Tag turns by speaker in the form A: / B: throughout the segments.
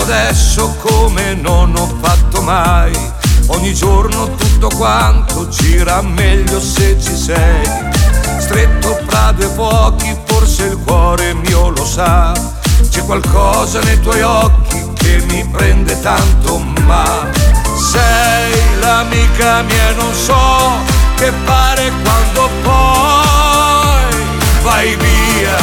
A: adesso come non ho fatto mai. Ogni giorno tutto quanto gira meglio se ci sei. Stretto fra due fuochi, forse il cuore mio lo sa. C'è qualcosa nei tuoi occhi che mi prende tanto, ma sei l'amica mia e non so che fare quando poi vai via.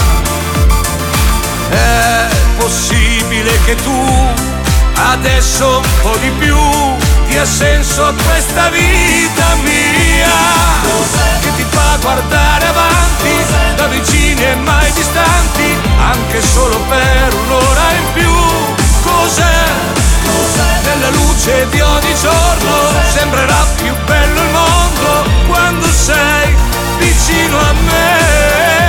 A: È possibile che tu adesso un po' di più dia senso a questa vita mia? Cos'è che ti fa guardare avanti, da vicini e mai distanti, anche solo per un'ora in più? Cos'è? Nella luce di ogni giorno sembrerà più bello il mondo quando sei vicino a me.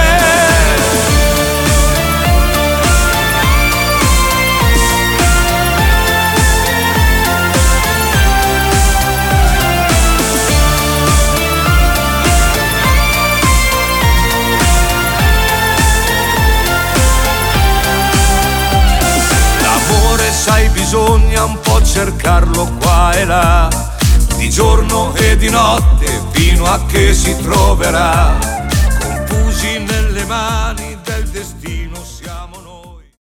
A: Sai, bisogna un po' cercarlo qua e là, di giorno e di notte, fino a che si troverà, confusi nelle mani del destino.